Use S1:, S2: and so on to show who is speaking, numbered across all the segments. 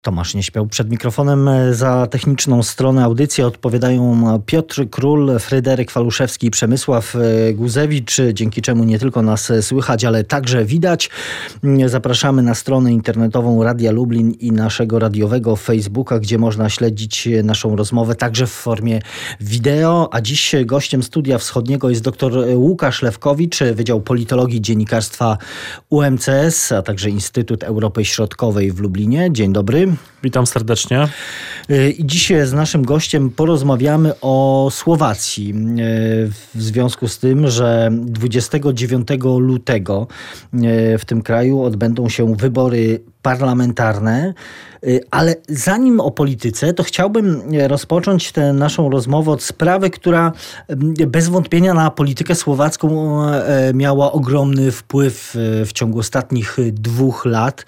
S1: Tomasz nie śpiał przed mikrofonem. Za techniczną stronę audycji odpowiadają Piotr Król, Fryderyk Waluszewski i Przemysław Guzewicz, dzięki czemu nie tylko nas słychać, ale także widać. Zapraszamy na stronę internetową Radia Lublin i naszego radiowego Facebooka, gdzie można śledzić naszą rozmowę także w formie wideo. A dziś gościem Studia Wschodniego jest dr Łukasz Lewkowicz, Wydział Politologii i Dziennikarstwa UMCS, a także Instytut Europy Środkowej w Lublinie. Dzień dobry.
S2: Witam serdecznie.
S1: I dziś z naszym gościem porozmawiamy o Słowacji. W związku z tym, że 29 lutego w tym kraju odbędą się wybory parlamentarne. Ale zanim o polityce, to chciałbym rozpocząć tę naszą rozmowę od sprawy, która bez wątpienia na politykę słowacką miała ogromny wpływ w ciągu ostatnich 2 lat.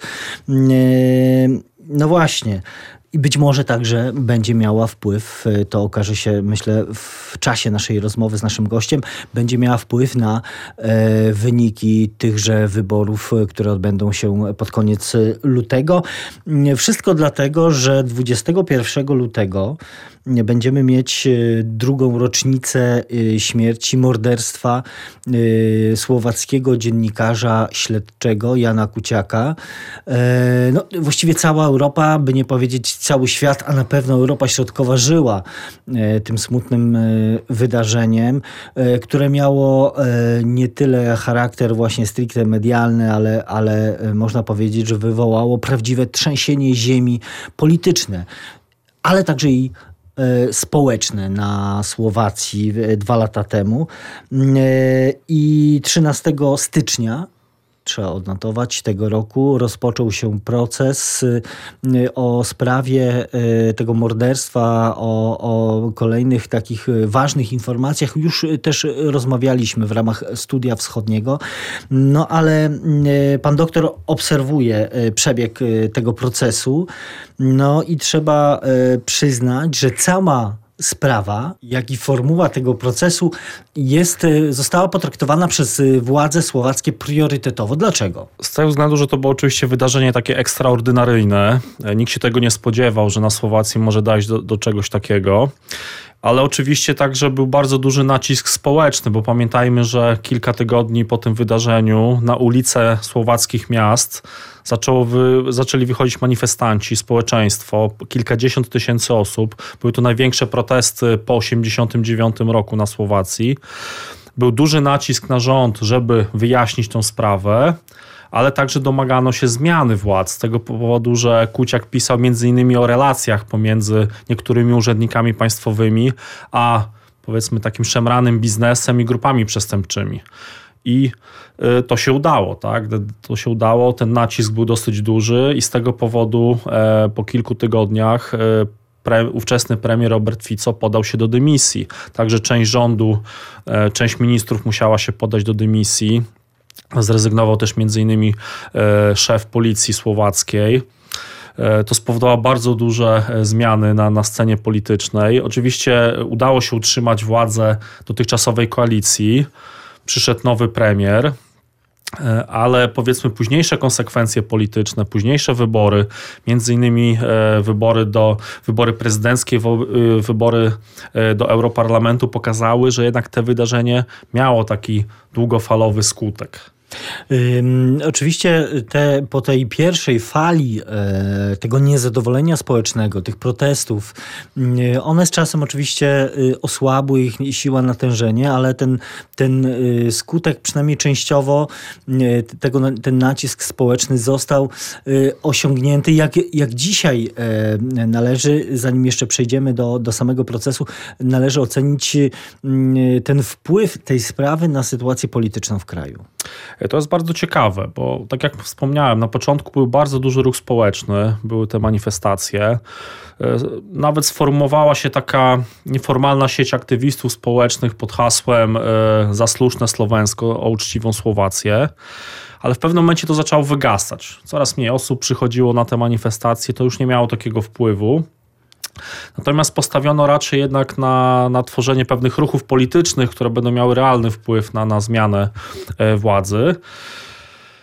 S1: No właśnie. I być może także będzie miała wpływ, to okaże się, myślę, w czasie naszej rozmowy z naszym gościem, będzie miała wpływ na wyniki tychże wyborów, które odbędą się pod koniec lutego. Wszystko dlatego, że 21 lutego będziemy mieć 2. rocznicę śmierci, morderstwa słowackiego dziennikarza śledczego Jana Kuciaka. No, właściwie cała Europa, by nie powiedzieć cały świat, a na pewno Europa Środkowa żyła tym smutnym wydarzeniem, które miało nie tyle charakter właśnie stricte medialny, ale można powiedzieć, że wywołało prawdziwe trzęsienie ziemi polityczne, ale także i społeczne na Słowacji 2 lata temu. I 13 stycznia, trzeba odnotować, tego roku rozpoczął się proces o sprawie tego morderstwa, o kolejnych takich ważnych informacjach. Już też rozmawialiśmy w ramach Studia Wschodniego. No ale pan doktor obserwuje przebieg tego procesu. No i trzeba przyznać, że cała sprawa, jak i formuła tego procesu została potraktowana przez władze słowackie priorytetowo. Dlaczego?
S2: Z tego względu, że to było oczywiście wydarzenie takie ekstraordynaryjne. Nikt się tego nie spodziewał, że na Słowacji może dojść do czegoś takiego. Ale oczywiście także był bardzo duży nacisk społeczny, bo pamiętajmy, że kilka tygodni po tym wydarzeniu na ulice słowackich miast zaczęli wychodzić manifestanci, społeczeństwo, kilkadziesiąt tysięcy osób. Były to największe protesty po 1989 roku na Słowacji. Był duży nacisk na rząd, żeby wyjaśnić tę sprawę, ale także domagano się zmiany władz z tego powodu, że Kuciak pisał m.in. o relacjach pomiędzy niektórymi urzędnikami państwowymi, a powiedzmy takim szemranym biznesem i grupami przestępczymi. I to się udało, tak? To się udało, ten nacisk był dosyć duży i z tego powodu po kilku tygodniach ówczesny premier Robert Fico podał się do dymisji. Także część rządu, część ministrów musiała się podać do dymisji. Zrezygnował też m.in. szef policji słowackiej. To spowodowało bardzo duże zmiany na scenie politycznej. Oczywiście udało się utrzymać władzę dotychczasowej koalicji. Przyszedł nowy premier, ale powiedzmy późniejsze konsekwencje polityczne, późniejsze wybory, między innymi wybory prezydenckie, wybory do Europarlamentu pokazały, że jednak to wydarzenie miało taki długofalowy skutek.
S1: Oczywiście po tej pierwszej fali tego niezadowolenia społecznego, tych protestów, one z czasem oczywiście osłabły, ich siła natężenie, ale ten skutek przynajmniej częściowo, ten nacisk społeczny został osiągnięty. Jak dzisiaj należy, zanim jeszcze przejdziemy do samego procesu, należy ocenić ten wpływ tej sprawy na sytuację polityczną w kraju?
S2: To jest bardzo ciekawe, bo tak jak wspomniałem, na początku był bardzo duży ruch społeczny, były te manifestacje. Nawet sformowała się taka nieformalna sieć aktywistów społecznych pod hasłem Za słuszne Słowensko o uczciwą Słowację. Ale w pewnym momencie to zaczęło wygasać. Coraz mniej osób przychodziło na te manifestacje, to już nie miało takiego wpływu. Natomiast postawiono raczej jednak na tworzenie pewnych ruchów politycznych, które będą miały realny wpływ na zmianę władzy.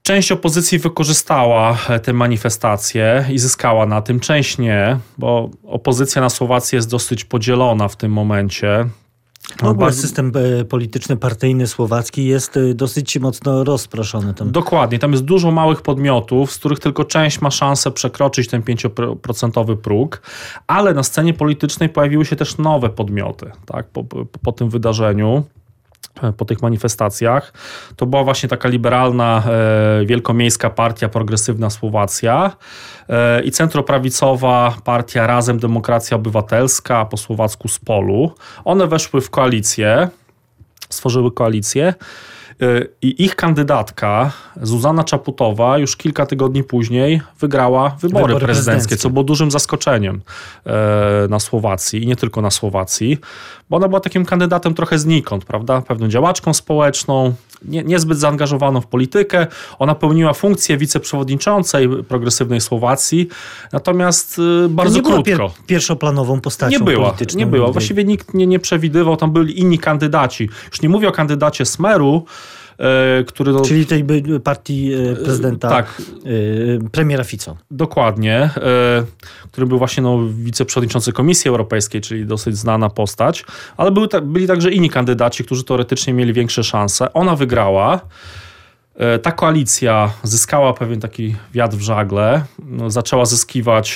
S2: Część opozycji wykorzystała te manifestacje i zyskała na tym, część nie, bo opozycja na Słowacji jest dosyć podzielona w tym momencie.
S1: W ogóle system polityczny, partyjny słowacki jest dosyć mocno rozproszony.
S2: Dokładnie. Tam jest dużo małych podmiotów, z których tylko część ma szansę przekroczyć ten 5% próg, ale na scenie politycznej pojawiły się też nowe podmioty, tak, po tym wydarzeniu. Po tych manifestacjach. To była właśnie taka liberalna, wielkomiejska partia Progresywna Słowacja i centroprawicowa partia Razem Demokracja Obywatelska, po słowacku Spolu. One weszły w koalicję, stworzyły koalicję i ich kandydatka Zuzana Czaputowa już kilka tygodni później wygrała wybory prezydenckie, co było dużym zaskoczeniem na Słowacji i nie tylko na Słowacji, bo ona była takim kandydatem trochę znikąd, prawda? Pewną działaczką społeczną, niezbyt zaangażowaną w politykę. Ona pełniła funkcję wiceprzewodniczącej Progresywnej Słowacji, natomiast bardzo krótko.
S1: Nie była pierwszoplanową postacią polityczną.
S2: Nie była. Właściwie nikt nie przewidywał, tam byli inni kandydaci. Już nie mówię o kandydacie Smeru, który...
S1: Czyli tej partii prezydenta,
S2: tak,
S1: premiera Fico.
S2: Dokładnie, który był właśnie wiceprzewodniczący Komisji Europejskiej, czyli dosyć znana postać, ale byli także inni kandydaci, którzy teoretycznie mieli większe szanse. Ona wygrała. Ta koalicja zyskała pewien taki wiatr w żagle, zaczęła zyskiwać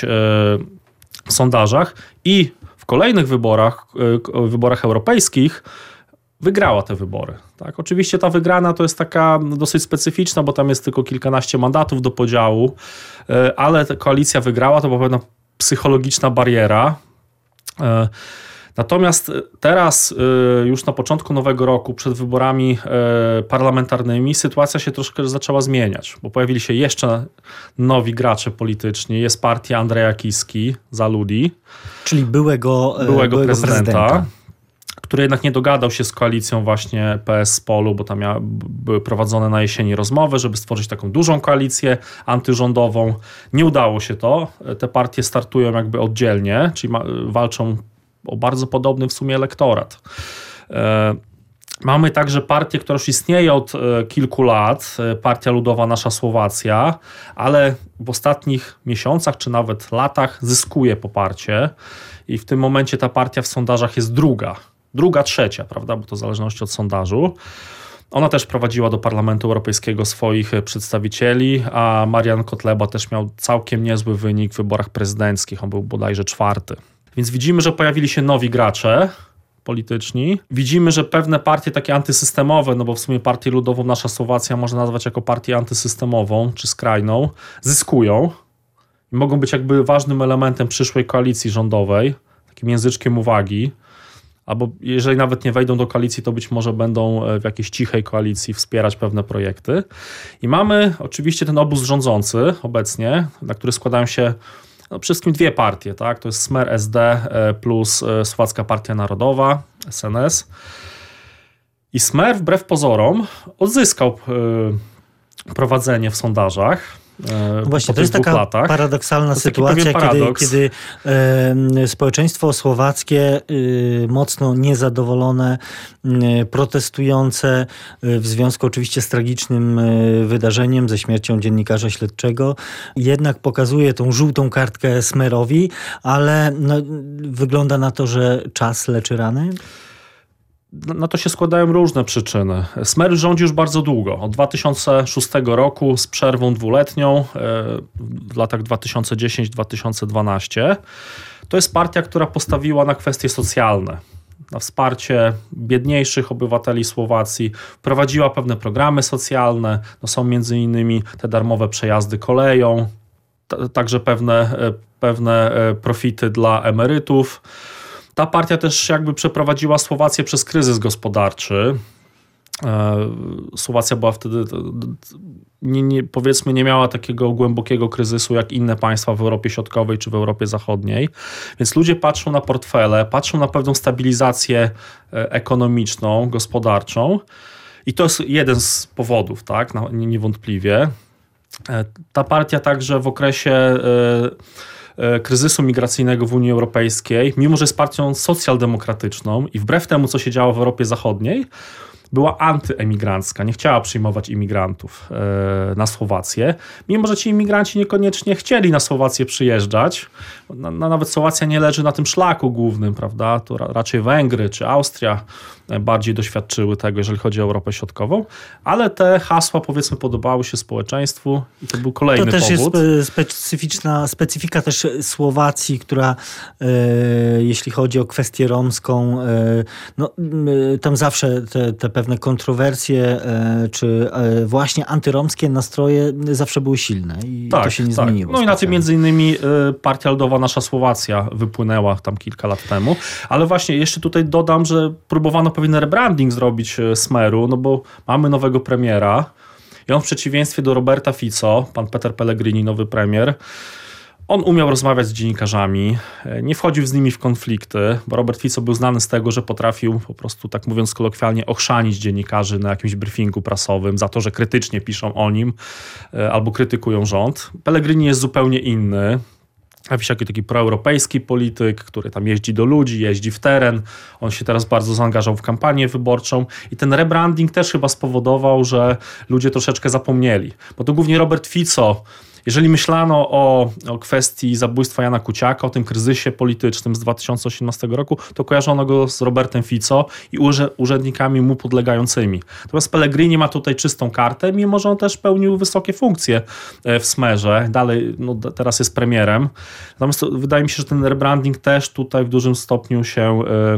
S2: w sondażach i w kolejnych wyborach europejskich wygrała te wybory. Tak? Oczywiście ta wygrana to jest taka dosyć specyficzna, bo tam jest tylko kilkanaście mandatów do podziału, ale ta koalicja wygrała, to była pewna psychologiczna bariera. Natomiast teraz, już na początku nowego roku, przed wyborami parlamentarnymi, sytuacja się troszkę zaczęła zmieniać, bo pojawili się jeszcze nowi gracze polityczni. Jest partia Andrzeja Kiski, Zaludi.
S1: Czyli byłego prezydenta.
S2: Który jednak nie dogadał się z koalicją właśnie PS Spolu, bo tam były prowadzone na jesieni rozmowy, żeby stworzyć taką dużą koalicję antyrządową. Nie udało się to. Te partie startują jakby oddzielnie, czyli walczą o bardzo podobny w sumie elektorat. Mamy także partię, która już istnieje od kilku lat, Partia Ludowa Nasza Słowacja, ale w ostatnich miesiącach czy nawet latach zyskuje poparcie i w tym momencie ta partia w sondażach jest druga, trzecia, prawda, bo to w zależności od sondażu. Ona też prowadziła do Parlamentu Europejskiego swoich przedstawicieli, a Marian Kotleba też miał całkiem niezły wynik w wyborach prezydenckich. On był bodajże 4. Więc widzimy, że pojawili się nowi gracze polityczni. Widzimy, że pewne partie takie antysystemowe, no bo w sumie Partię Ludową Nasza Słowacja można nazwać jako partię antysystemową czy skrajną, zyskują i mogą być jakby ważnym elementem przyszłej koalicji rządowej, takim języczkiem uwagi. Albo jeżeli nawet nie wejdą do koalicji, to być może będą w jakiejś cichej koalicji wspierać pewne projekty. I mamy oczywiście ten obóz rządzący obecnie, na który składają się przede wszystkim dwie partie. Tak? To jest Smer SD plus Słowacka Partia Narodowa, SNS. I Smer wbrew pozorom odzyskał prowadzenie w sondażach.
S1: Właśnie, to jest taka paradoksalna sytuacja, kiedy społeczeństwo słowackie mocno niezadowolone, protestujące w związku oczywiście z tragicznym wydarzeniem, ze śmiercią dziennikarza śledczego, jednak pokazuje tą żółtą kartkę Smerowi, ale wygląda na to, że czas leczy rany.
S2: Na to się składają różne przyczyny. Smer rządzi już bardzo długo, od 2006 roku z przerwą dwuletnią w latach 2010-2012. To jest partia, która postawiła na kwestie socjalne, na wsparcie biedniejszych obywateli Słowacji, prowadziła pewne programy socjalne, są między innymi te darmowe przejazdy koleją, także pewne profity dla emerytów. Ta partia też jakby przeprowadziła Słowację przez kryzys gospodarczy. Słowacja była wtedy, powiedzmy, nie miała takiego głębokiego kryzysu jak inne państwa w Europie Środkowej czy w Europie Zachodniej. Więc ludzie patrzą na portfele, patrzą na pewną stabilizację ekonomiczną, gospodarczą. I to jest jeden z powodów, tak, niewątpliwie. Ta partia także w okresie kryzysu migracyjnego w Unii Europejskiej, mimo że jest partią socjaldemokratyczną i wbrew temu, co się działo w Europie Zachodniej, była antyemigrancka, nie chciała przyjmować imigrantów na Słowację, mimo że ci imigranci niekoniecznie chcieli na Słowację przyjeżdżać. Nawet Słowacja nie leży na tym szlaku głównym, prawda? To raczej Węgry czy Austria bardziej doświadczyły tego, jeżeli chodzi o Europę Środkową, ale te hasła, powiedzmy, podobały się społeczeństwu i to był kolejny powód.
S1: To też jest specyfika też Słowacji, która jeśli chodzi o kwestię romską, tam zawsze te pewne kontrowersje czy właśnie antyromskie nastroje zawsze były silne i to się nie zmieniło.
S2: No i na tym między innymi Partia Ludowa Nasza Słowacja wypłynęła tam kilka lat temu, ale właśnie jeszcze tutaj dodam, że próbowano pewien rebranding zrobić Smeru, no bo mamy nowego premiera i on w przeciwieństwie do Roberta Fico, pan Peter Pellegrini, nowy premier, on umiał rozmawiać z dziennikarzami, nie wchodził z nimi w konflikty, bo Robert Fico był znany z tego, że potrafił po prostu, tak mówiąc kolokwialnie, ochrzanić dziennikarzy na jakimś briefingu prasowym za to, że krytycznie piszą o nim albo krytykują rząd. Pellegrini jest zupełnie inny. Jakiś taki proeuropejski polityk, który tam jeździ do ludzi, jeździ w teren. On się teraz bardzo zaangażował w kampanię wyborczą i ten rebranding też chyba spowodował, że ludzie troszeczkę zapomnieli. Bo to głównie Robert Fico. Jeżeli myślano o kwestii zabójstwa Jana Kuciaka, o tym kryzysie politycznym z 2018 roku, to kojarzono go z Robertem Fico i urzędnikami mu podlegającymi. Natomiast Pellegrini ma tutaj czystą kartę, mimo że on też pełnił wysokie funkcje w Smerze. Dalej, teraz jest premierem. Natomiast wydaje mi się, że ten rebranding też tutaj w dużym stopniu się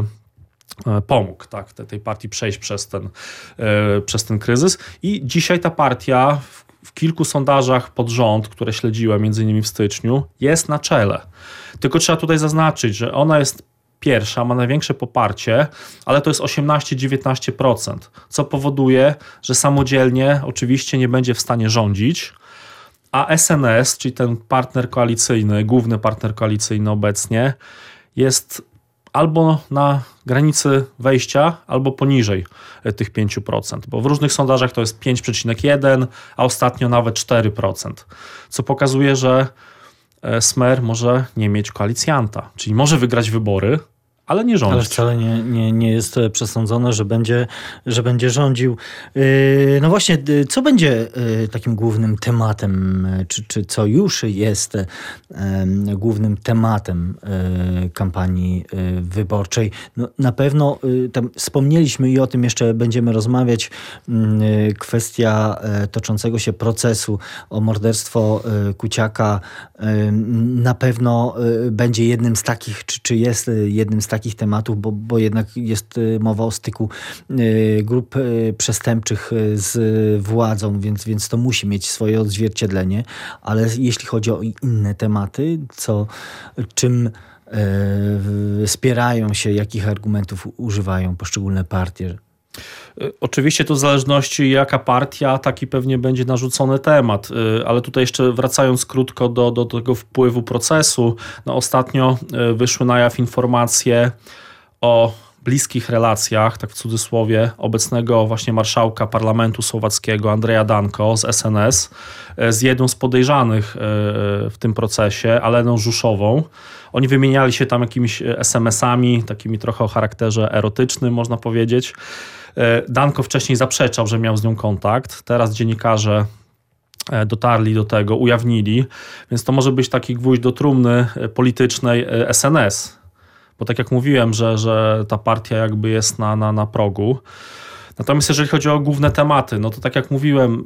S2: pomógł tej partii przejść przez ten kryzys. I dzisiaj ta partia w kilku sondażach pod rząd, które śledziłem między innymi w styczniu, jest na czele. Tylko trzeba tutaj zaznaczyć, że ona jest pierwsza, ma największe poparcie, ale to jest 18-19%, co powoduje, że samodzielnie oczywiście nie będzie w stanie rządzić, a SNS, czyli ten partner koalicyjny, główny partner koalicyjny obecnie, jest albo na granicy wejścia, albo poniżej tych 5%, bo w różnych sondażach to jest 5,1%, a ostatnio nawet 4%, co pokazuje, że Smer może nie mieć koalicjanta, czyli może wygrać wybory, ale nie rządzić.
S1: Ale wcale nie jest przesądzone, że będzie rządził. No właśnie, co będzie takim głównym tematem, czy co już jest głównym tematem kampanii wyborczej? No, na pewno tam wspomnieliśmy i o tym jeszcze będziemy rozmawiać. Kwestia toczącego się procesu o morderstwo Kuciaka na pewno będzie jednym z takich, czy jest jednym z takich tematów, bo jednak jest mowa o styku grup przestępczych z władzą, więc to musi mieć swoje odzwierciedlenie, ale jeśli chodzi o inne tematy, czym spierają się, jakich argumentów używają poszczególne partie?
S2: Oczywiście to w zależności jaka partia, taki pewnie będzie narzucony temat, ale tutaj jeszcze wracając krótko do tego wpływu procesu, no ostatnio wyszły na jaw informacje o bliskich relacjach, tak w cudzysłowie, obecnego właśnie marszałka parlamentu słowackiego Andreja Danko z SNS z jedną z podejrzanych w tym procesie, Aleną Żuszową. Oni wymieniali się tam jakimiś SMS-ami, takimi trochę o charakterze erotycznym, można powiedzieć. Danko wcześniej zaprzeczał, że miał z nią kontakt. Teraz dziennikarze dotarli do tego, ujawnili, więc to może być taki gwóźdź do trumny politycznej SNS. Bo tak jak mówiłem, że ta partia jakby jest na progu. Natomiast jeżeli chodzi o główne tematy, no to tak jak mówiłem,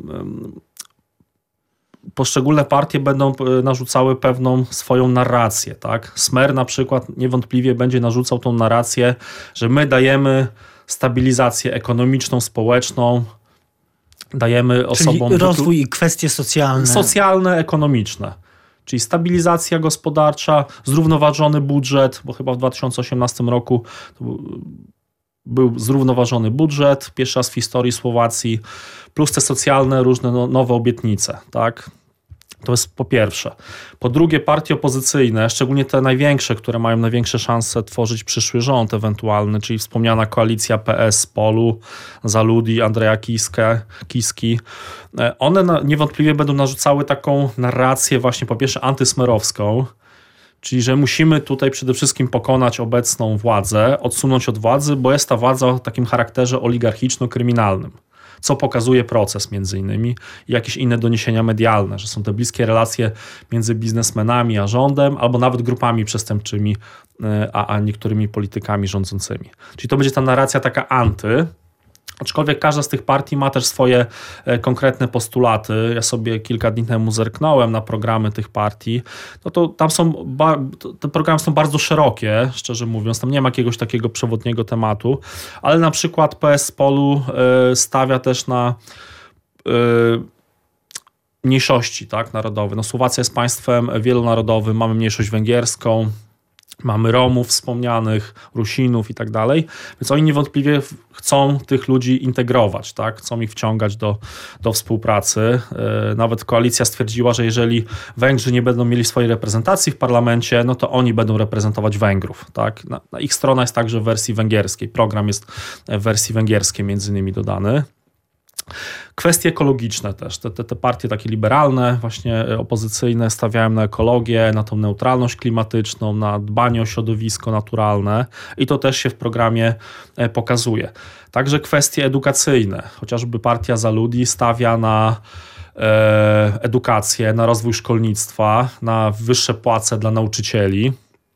S2: poszczególne partie będą narzucały pewną swoją narrację. Tak? Smer na przykład niewątpliwie będzie narzucał tą narrację, że my dajemy stabilizację ekonomiczną, społeczną, dajemy osobom...
S1: Czyli rozwój i kwestie socjalne.
S2: Socjalne, ekonomiczne. Czyli stabilizacja gospodarcza, zrównoważony budżet, bo chyba w 2018 roku był zrównoważony budżet, pierwszy raz w historii Słowacji, plus te socjalne, różne nowe obietnice. Tak? To jest po pierwsze. Po drugie, partie opozycyjne, szczególnie te największe, które mają największe szanse tworzyć przyszły rząd ewentualny, czyli wspomniana koalicja PS, Polu, Zaludi, Andrzeja Kiski, one niewątpliwie będą narzucały taką narrację właśnie po pierwsze antysmerowską, Czyli, że musimy tutaj przede wszystkim pokonać obecną władzę, odsunąć od władzy, bo jest ta władza o takim charakterze oligarchiczno-kryminalnym, co pokazuje proces między innymi i jakieś inne doniesienia medialne, że są te bliskie relacje między biznesmenami a rządem, albo nawet grupami przestępczymi, a niektórymi politykami rządzącymi. Czyli to będzie ta narracja taka anty, aczkolwiek każda z tych partii ma też swoje konkretne postulaty. Ja sobie kilka dni temu zerknąłem na programy tych partii. No to tam te programy są bardzo szerokie, szczerze mówiąc. Tam nie ma jakiegoś takiego przewodniego tematu, ale na przykład PS Polu stawia też na mniejszości, tak, narodowe. No, Słowacja jest państwem wielonarodowym, mamy mniejszość węgierską, mamy Romów wspomnianych, Rusinów i tak dalej, więc oni niewątpliwie chcą tych ludzi integrować, tak? Chcą ich wciągać do współpracy. Nawet koalicja stwierdziła, że jeżeli Węgrzy nie będą mieli swojej reprezentacji w parlamencie, no to oni będą reprezentować Węgrów. Tak? Na ich strona jest także w wersji węgierskiej. Program jest w wersji węgierskiej między innymi dodany. Kwestie ekologiczne też. Te partie takie liberalne, właśnie opozycyjne stawiają na ekologię, na tą neutralność klimatyczną, na dbanie o środowisko naturalne i to też się w programie pokazuje. Także kwestie edukacyjne. Chociażby Partia za Ludzi stawia na edukację, na rozwój szkolnictwa, na wyższe płace dla nauczycieli.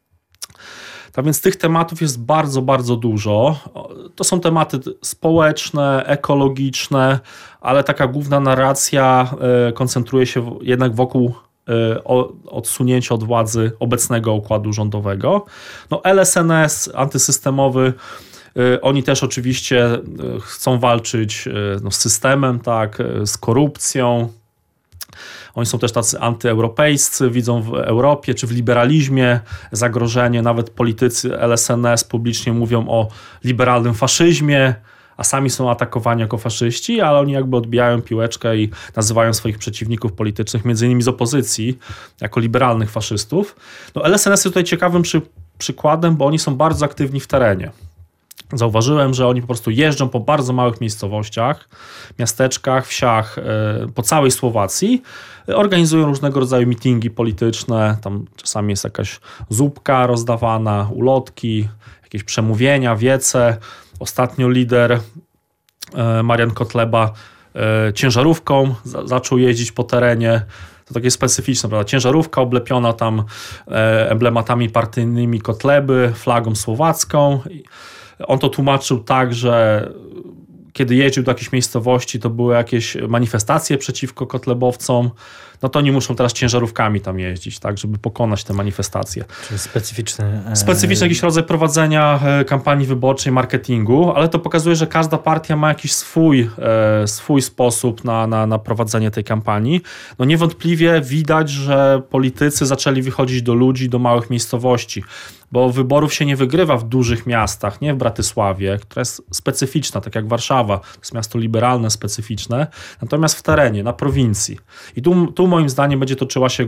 S2: Tak więc tych tematów jest bardzo, bardzo dużo. To są tematy społeczne, ekologiczne, ale taka główna narracja koncentruje się jednak wokół odsunięcia od władzy obecnego układu rządowego. No LSNS, antysystemowy, oni też oczywiście chcą walczyć z systemem, tak, z korupcją. Oni są też tacy antyeuropejscy, widzą w Europie czy w liberalizmie zagrożenie. Nawet politycy LSNS publicznie mówią o liberalnym faszyzmie, a sami są atakowani jako faszyści, ale oni jakby odbijają piłeczkę i nazywają swoich przeciwników politycznych, między innymi z opozycji, jako liberalnych faszystów. No LSNS jest tutaj ciekawym przykładem, bo oni są bardzo aktywni w terenie. Zauważyłem, że oni po prostu jeżdżą po bardzo małych miejscowościach, miasteczkach, wsiach po całej Słowacji, organizują różnego rodzaju mitingi polityczne, tam czasami jest jakaś zupka rozdawana, ulotki, jakieś przemówienia, wiece. Ostatnio lider Marian Kotleba ciężarówką zaczął jeździć po terenie. To takie specyficzne, prawda? Ciężarówka oblepiona tam emblematami partyjnymi Kotleby, flagą słowacką. On to tłumaczył tak, że kiedy jeździł do jakiejś miejscowości, to były jakieś manifestacje przeciwko kotlebowcom, no to oni muszą teraz ciężarówkami tam jeździć, tak, żeby pokonać te manifestacje.
S1: Czyli specyficzny
S2: jakiś rodzaj prowadzenia kampanii wyborczej, marketingu, ale to pokazuje, że każda partia ma jakiś swój sposób na prowadzenie tej kampanii. No niewątpliwie widać, że politycy zaczęli wychodzić do ludzi, do małych miejscowości, bo wyborów się nie wygrywa w dużych miastach, nie w Bratysławie, która jest specyficzna, tak jak Warszawa, to jest miasto liberalne, specyficzne, natomiast w terenie, na prowincji. I tu moim zdaniem będzie toczyła się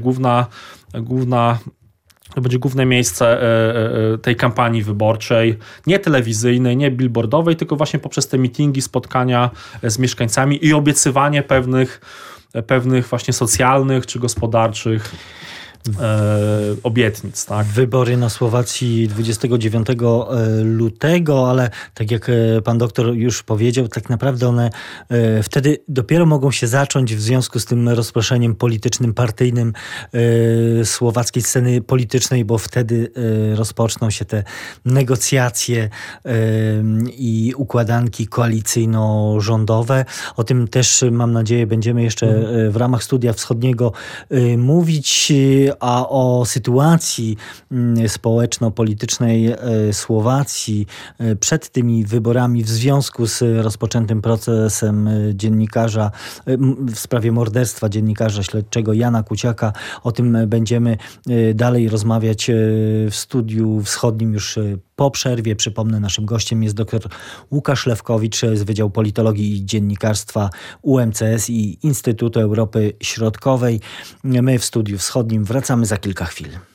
S2: to będzie główne miejsce tej kampanii wyborczej, nie telewizyjnej, nie billboardowej, tylko właśnie poprzez te mitingi, spotkania z mieszkańcami i obiecywanie pewnych właśnie socjalnych czy gospodarczych obietnic. Tak?
S1: Wybory na Słowacji 29 lutego, ale tak jak pan doktor już powiedział, tak naprawdę one wtedy dopiero mogą się zacząć w związku z tym rozproszeniem politycznym, partyjnym słowackiej sceny politycznej, bo wtedy rozpoczną się te negocjacje i układanki koalicyjno-rządowe. O tym też, mam nadzieję, będziemy jeszcze w ramach Studia Wschodniego mówić, a o sytuacji społeczno-politycznej Słowacji przed tymi wyborami w związku z rozpoczętym procesem dziennikarza w sprawie morderstwa dziennikarza śledczego Jana Kuciaka. O tym będziemy dalej rozmawiać w Studiu Wschodnim już po przerwie. Przypomnę, naszym gościem jest dr Łukasz Lewkowicz z Wydziału Politologii i Dziennikarstwa UMCS i Instytutu Europy Środkowej. My w Studiu Wschodnim wracamy za kilka chwil.